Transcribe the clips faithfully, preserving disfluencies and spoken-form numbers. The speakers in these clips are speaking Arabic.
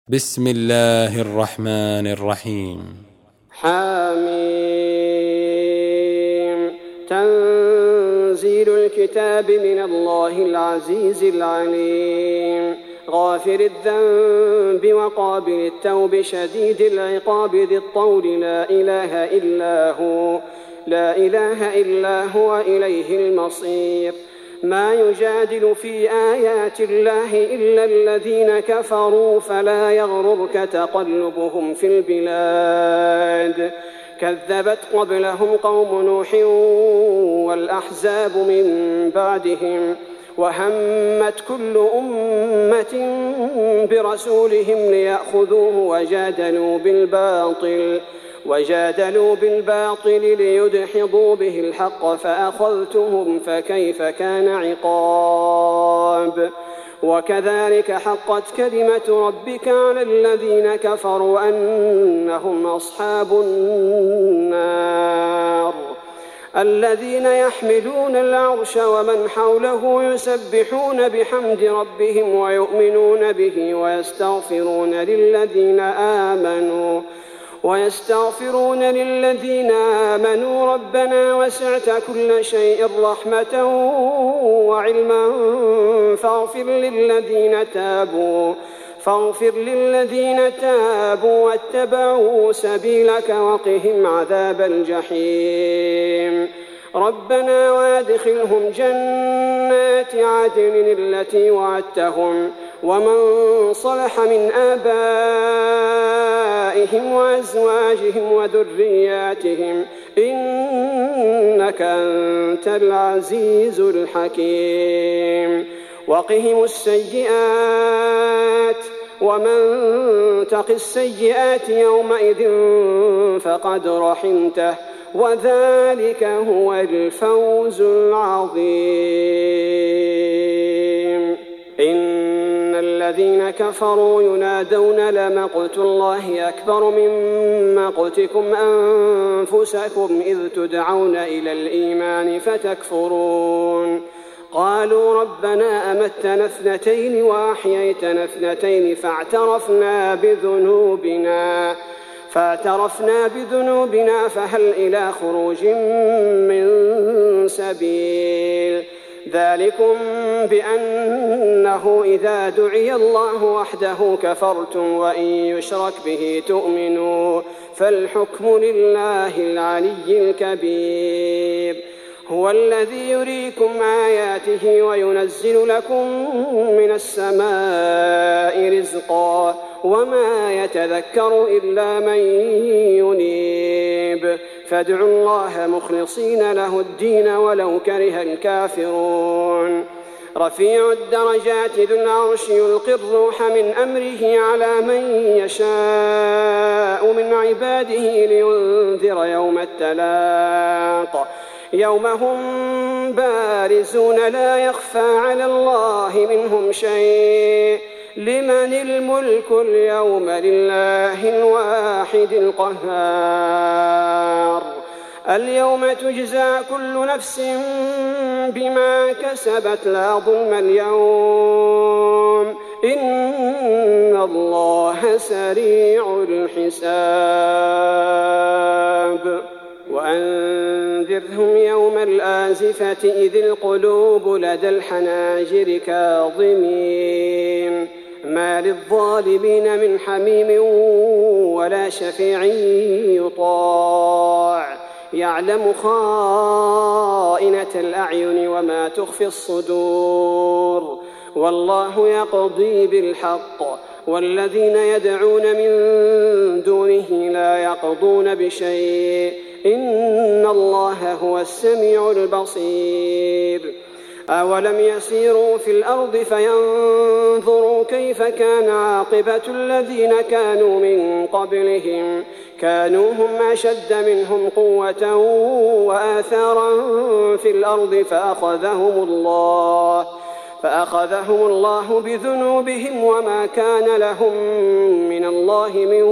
بسم الله الرحمن الرحيم. حميم. تنزيل الكتاب من الله العزيز العليم، غافر الذنب وقابل التوب شديد العقاب ذي الطول، لا إله إلا هو لا إله إلا هو إليه المصير. ما يجادل في آيات الله إلا الذين كفروا، فلا يغررك تقلبهم في البلاد. كذبت قبلهم قوم نوح والأحزاب من بعدهم، وهمت كل أمة برسولهم ليأخذوه وجادلوا بالباطل وجادلوا بالباطل ليدحضوا به الحق، فأخذتهم فكيف كان عقاب. وكذلك حقت كلمة ربك على الذين كفروا أنهم أصحاب النار. الذين يحملون العرش ومن حوله يسبحون بحمد ربهم ويؤمنون به ويستغفرون للذين آمنوا ويستغفرون للذين آمنوا ربنا وسعت كل شيء رحمة وعلما فاغفر للذين تابوا فاغفر للذين تابوا واتبعوا سبيلك وقهم عذاب الجحيم. ربنا وادخلهم جنات عدن التي وعدتهم ومن صلح من آبائهم وأزواجهم وذرياتهم إنك أنت العزيز الحكيم. وقهم السيئات ومن تق السيئات يومئذ فقد رحمته وذلك هو الفوز العظيم. إن الذين كفروا ينادون لمقت الله أكبر من مقتكم أنفسكم إذ تدعون إلى الإيمان فتكفرون. قالوا ربنا أمتنا اثنتين وأحييتنا اثنتين فاعترفنا بذنوبنا فاعترفنا بذنوبنا فهل إلى خروج من سبيل. ذلكم بأنه إذا دعي الله وحده كفرتم وإن يشرك به تؤمنوا فالحكم لله العلي الكبير. هو الذي يريكم آياته وينزل لكم من السماء رزقا وما يتذكر إلا من ينيب. فادعوا الله مخلصين له الدين ولو كره الكافرون. رفيع الدرجات ذو العرش يلقي الروح من أمره على من يشاء من عباده لينذر يوم التلاق يوم هم بارزون لا يخفى على الله منهم شيء. لمن الملك اليوم لله الواحد القهار. اليوم تجزى كل نفس بما كسبت لا ظلم اليوم إن الله سريع الحساب. وأنذرهم يوم الآزفة إذ القلوب لدى الحناجر كاظمين ما للظالمين من حميم ولا شفيع يطاع يعلم خائنة الأعين وما تخفي الصدور والله يقضي بالحق والذين يدعون من دونه لا يقضون بشيء إن الله هو السميع البصير. أولم يسيروا في الأرض فينظروا كيف كان عاقبة الذين كانوا من قبلهم كانوا هم أشد منهم قوة وآثارا في الأرض فأخذهم الله فأخذهم الله بذنوبهم وما كان لهم من الله من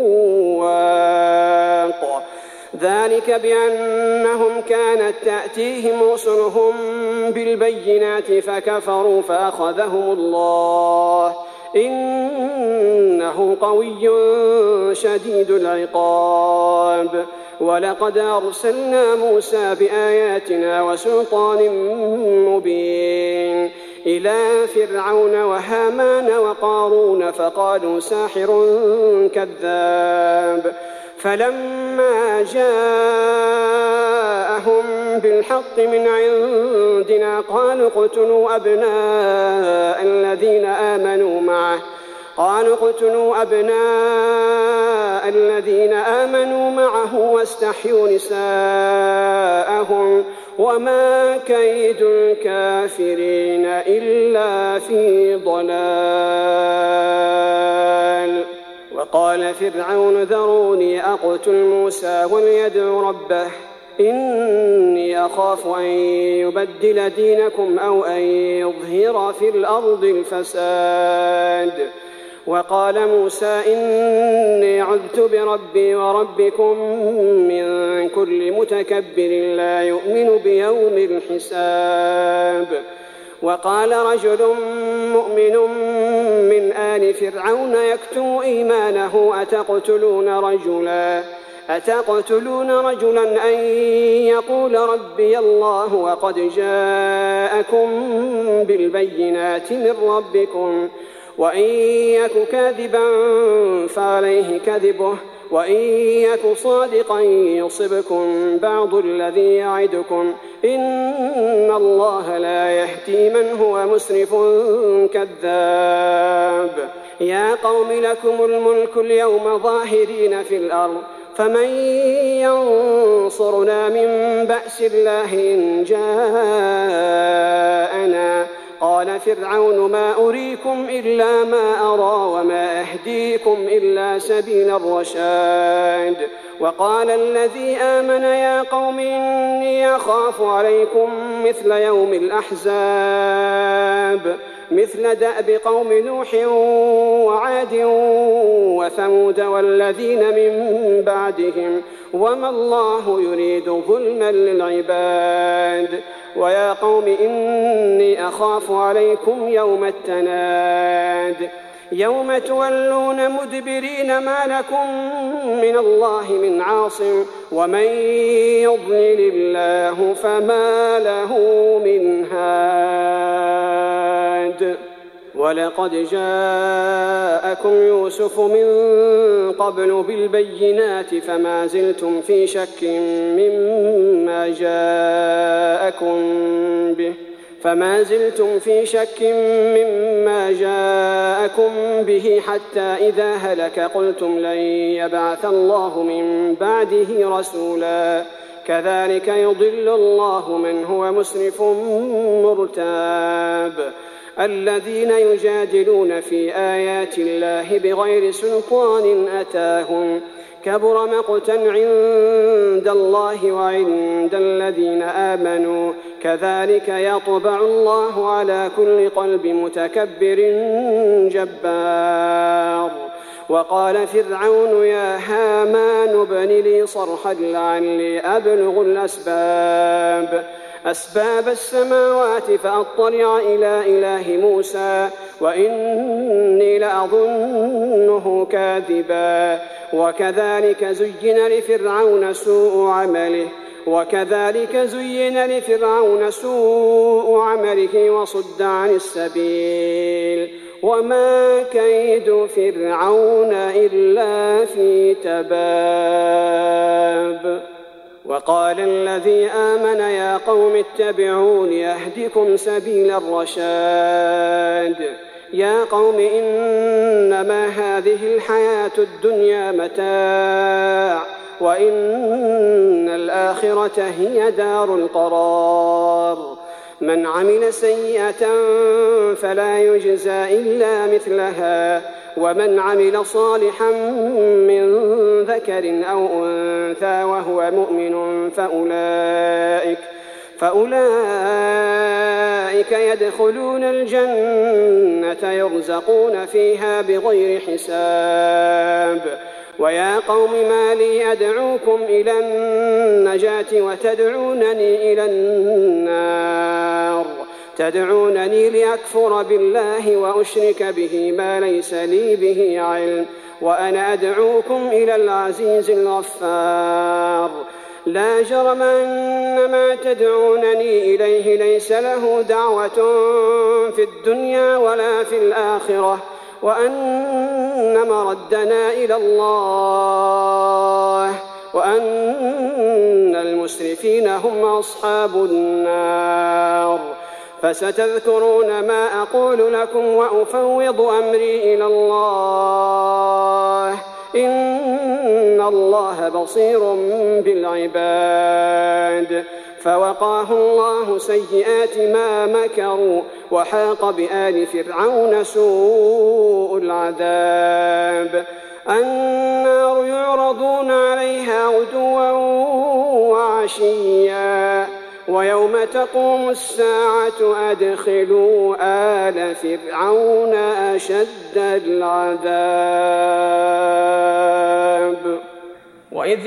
واق. ذلك بأنهم كانت تأتيهم رسلهم بالبينات فكفروا فأخذهم الله إنه قوي شديد العقاب. ولقد أرسلنا موسى بآياتنا وسلطان مبين إلى فرعون وهامان وقارون فقالوا ساحر كذاب. فلما جاءهم بالحق من عندنا قالوا اقتلوا أبناء الذين آمنوا معه قالوا اقتلوا أبناء الذين آمنوا معه واستحيوا نساءهم وما كيد الكافرين إلا في ضلال. وقال فرعون ذروني أقتل موسى وليدع ربه إني أخاف أن يبدل دينكم أو أن يظهر في الأرض الفساد. وقال موسى إني عذت بربي وربكم من كل متكبر لا يؤمن بيوم الحساب. وقال رجل مؤمن من آل فرعون يكتم إيمانه أتقتلون رجلا أتقتلون رجلا أن يقول ربي الله وقد جاءكم بالبينات من ربكم وإن يك كاذبا فعليه كذبه وإن يك صادقا يصبكم بعض الذي يعدكم إن الله لا يهدي من هو مسرف كذاب. يا قوم لكم الملك اليوم ظاهرين في الأرض فمن ينصرنا من بأس الله إن جاءنا. قال فرعون ما أريكم إلا ما أرى وما أهديكم إلا سبيل الرشاد. وقال الذي آمن يا قوم إني أخاف عليكم مثل يوم الأحزاب مثل دأب قوم نوح وعاد وثمود والذين من بعدهم وما الله يريد ظلما للعباد. ويا قوم إني أخاف عليكم يوم التناد يوم تولون مدبرين ما لكم من الله من عاصم ومن يضلل الله فما له من هاد. ولقد جاءكم يوسف من قبل بالبينات فما زلتم في شك مما جاءكم به فما زلتم في شك مما جاءكم به حتى إذا هلك قلتم لن يبعث الله من بعده رسولا كذلك يضل الله من هو مسرف مرتاب. الذين يجادلون في آيات الله بغير سلطان أتاهم كبر مقتا عند الله وعند الذين آمنوا كذلك يطبع الله على كل قلب متكبر جبار. وقال فرعون يا هامان ابن لي صرحا لعلي أبلغ الأسباب أسباب السماوات فأطلع إلى إله موسى وإني لأظنه كاذبا. وكذلك زين لفرعون سوء عمله وكذلك زين لفرعون سوء عمله وصد عن السبيل وما كيد فرعون إلا في تباب. وقال الذي آمن يا قوم اتبعون يهدكم سبيل الرشاد. يا قوم إنما هذه الحياة الدنيا متاع وإن الآخرة هي دار القرار. من عمل سيئة فلا يجزى إلا مثلها ومن عمل صالحا من ذكر أو أنثى وهو مؤمن فأولئك فأولئك يدخلون الجنة يرزقون فيها بغير حساب. ويا قوم ما لي أدعوكم إلى النجاة وتدعونني إلى النار تدعونني لأكفر بالله وأشرك به ما ليس لي به علم وأنا أدعوكم إلى العزيز الغفار. لا جرم أن ما تدعونني إليه ليس له دعوة في الدنيا ولا في الآخرة وأن مردنا إلى الله وأن المسرفين هم أصحاب النار. فستذكرون ما أقول لكم وأفوض أمري إلى الله إن الله بصير بالعباد. فوقاه الله سيئات ما مكروا وحاق بآل فرعون سوء العذاب. النار يعرضون عليها غدوا وعشيا ويوم تقوم الساعة أدخلوا آل فرعون أشد العذاب. وإذ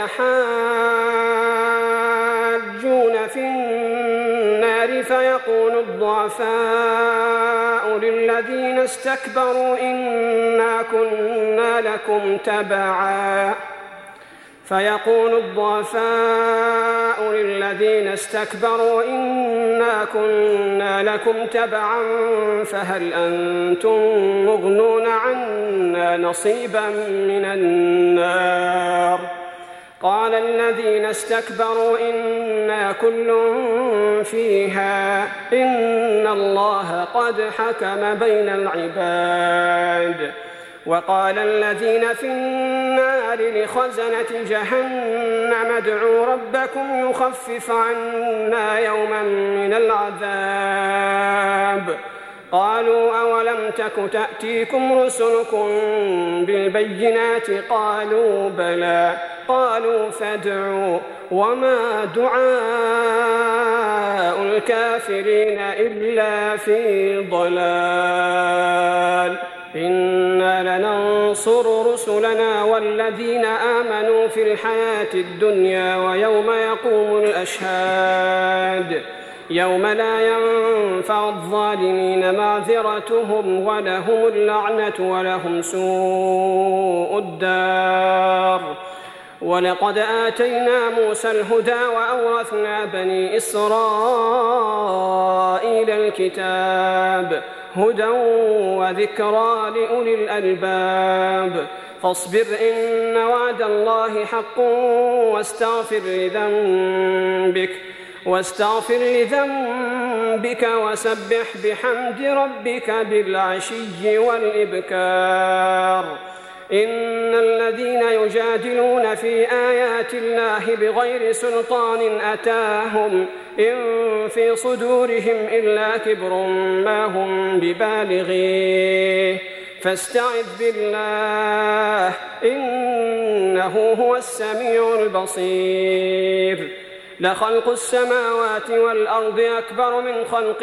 يتحاجون في النار فيقول الضعفاء للذين استكبروا إنا كنا لكم تبعا فيقول الضعفاء للذين استكبروا إنا كنا لكم تبعا فهل أنتم مغنون عنا نصيبا من النار. قال الذين استكبروا إنا كل فيها إن الله قد حكم بين العباد. وقال الذين في النار لخزنة جهنم ادعوا ربكم يخفف عنا يوما من العذاب. قالوا أولم تك تأتيكم رسلكم بالبينات قالوا بلى قالوا فادعوا وما دعاء الكافرين إلا في ضلال. إنا لننصر رسلنا والذين آمنوا في الحياة الدنيا ويوم يقوم الأشهاد يوم لا ينفع الظالمين معذرتهم ولهم اللعنة ولهم سوء الدار. ولقد آتينا موسى الهدى وأورثنا بني إسرائيل الكتاب هدى وذكرى لأولي الألباب. فاصبر إن وعد الله حق واستغفر لذنبك واستغفر لذنبك وسبح بحمد ربك بالعشي والإبكار. إن الذين يجادلون في آيات الله بغير سلطان أتاهم إن في صدورهم إلا كبر ما هم ببالغيه فاستعذ بالله إنه هو السميع البصير. لخلق السماوات والأرض أكبر من خلق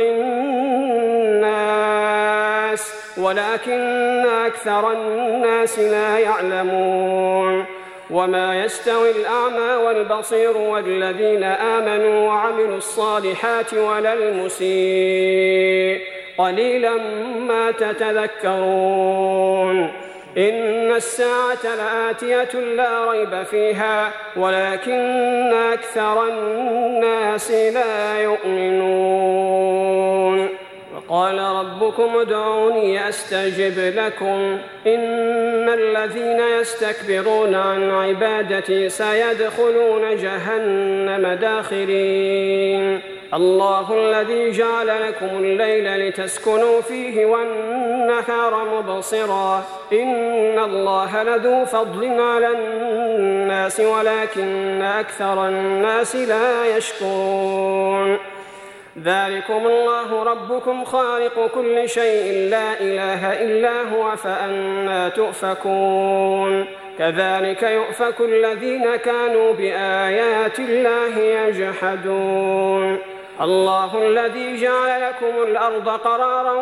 الناس ولكن أكثر الناس لا يعلمون. وما يستوي الأعمى والبصير والذين آمنوا وعملوا الصالحات ولا المسيء قليلا ما تتذكرون. إن الساعة لآتية لا ريب فيها ولكن أكثر الناس لا يؤمنون. وقال ربكم ادعوني أستجب لكم إن الذين يستكبرون عن عبادتي سيدخلون جهنم داخرين. الله الذي جعل لكم الليل لتسكنوا فيه والنهار مبصرا إن الله لذو فضل على الناس ولكن أكثر الناس لا يشكرون. ذلكم الله ربكم خالق كل شيء لا إله إلا هو فأنى تؤفكون. كذلك يؤفك الذين كانوا بآيات الله يجحدون. الله الذي جعل لكم الأرض قرارا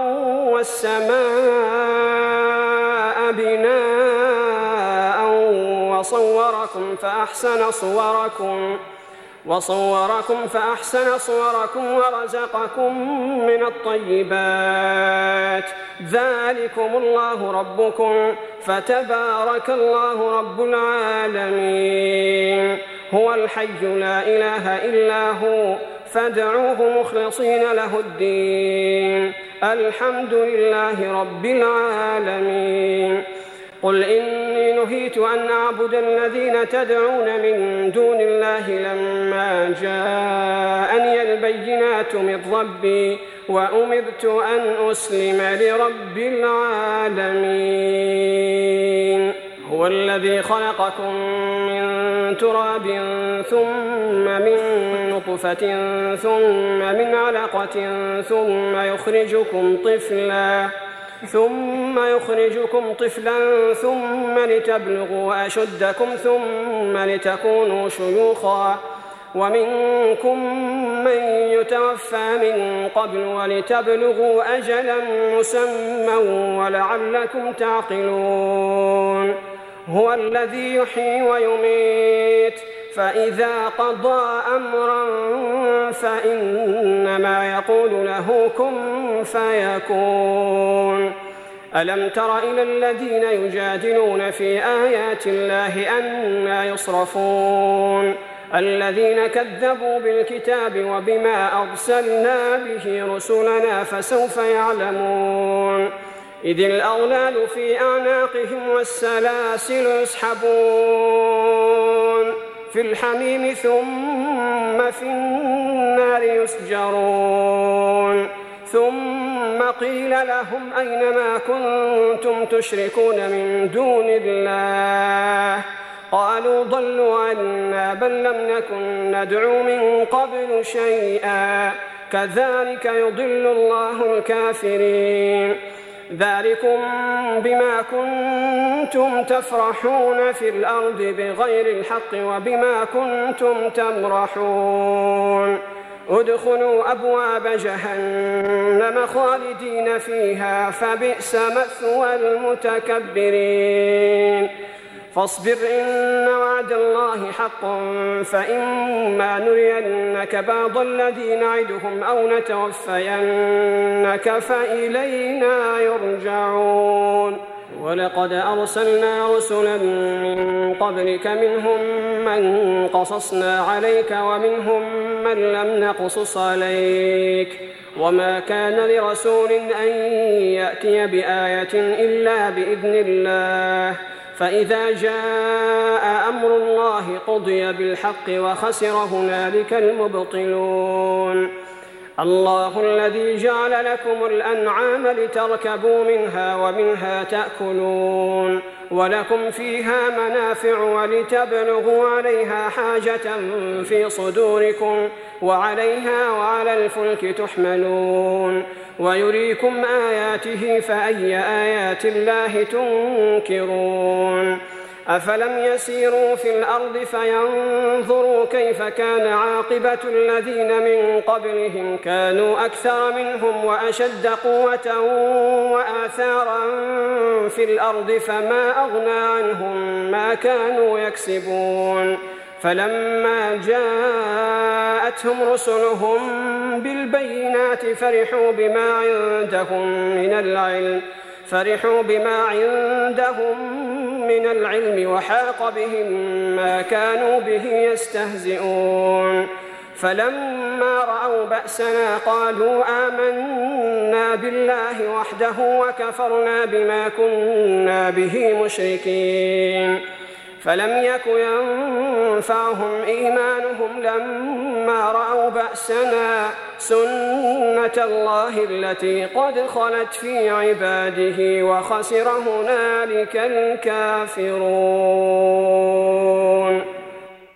والسماء بناء وصوركم فأحسن صوركم وصوركم فأحسن صوركم ورزقكم من الطيبات ذلكم الله ربكم فتبارك الله رب العالمين هو الحي لا إله إلا هو فادعوه مخلصين له الدين الحمد لله رب العالمين قل إني نهيت أن أعبد الذين تدعون من دون الله لما جاءني البينات من ربي وأمرت أن أسلم لرب العالمين هو الذي خلقكم من تراب ثم من نطفة ثم من علقة ثم يخرجكم طفلا ثم يخرجكم طفلا ثم لتبلغوا أشدكم ثم لتكونوا شيوخا ومنكم من يتوفى من قبل ولتبلغوا أجلا مسمى ولعلكم تعقلون هو الذي يحيي ويميت فإذا قضى أمرا فإنما يقول له كن فيكون ألم تر إلى الذين يجادلون في آيات الله أنى يصرفون الذين كذبوا بالكتاب وبما أرسلنا به رسلنا فسوف يعلمون إذ الأغلال في أعناقهم والسلاسل يسحبون في الحميم ثم في النار يسجرون ثم قيل لهم أين ما كنتم تشركون من دون الله قالوا ضلوا عنا بل لم نكن ندعو من قبل شيئا كذلك يضل الله الكافرين ذلكم بما كنتم تفرحون في الأرض بغير الحق وبما كنتم تمرحون ادخلوا أبواب جهنم خالدين فيها فبئس مثوى المتكبرين فاصبر إن وعد الله حق فإما نرينك بعض الذي نعدهم أو نتوفينك فإلينا يرجعون ولقد أرسلنا رسلا من قبلك منهم من قصصنا عليك ومنهم من لم نقصص عليك وما كان لرسول أن يأتي بآية إلا بإذن الله فإذا جاء أمر الله قضي بالحق وخسر هنالك المبطلون الله الذي جعل لكم الأنعام لتركبوا منها ومنها تأكلون ولكم فيها منافع ولتبلغوا عليها حاجة في صدوركم وعليها وعلى الفلك تحملون ويريكم آياته فأي آيات الله تنكرون أفلم يسيروا في الأرض فينظروا كيف كان عاقبة الذين من قبلهم كانوا أكثر منهم وأشد قوة وآثارا في الأرض فما أغنى عنهم ما كانوا يكسبون فلما جاءتهم رسلهم بالبينات فرحوا بما عندهم من العلم فرحوا بما عندهم من العلم وحاق بهم ما كانوا به يستهزئون فلما رأوا بأسنا قالوا آمنا بالله وحده وكفرنا بما كنا به مشركين فلم يك ينفعهم إيمانهم لما رأوا بأسنا سنة الله التي قد خلت في عباده وخسر هنالك الكافرون.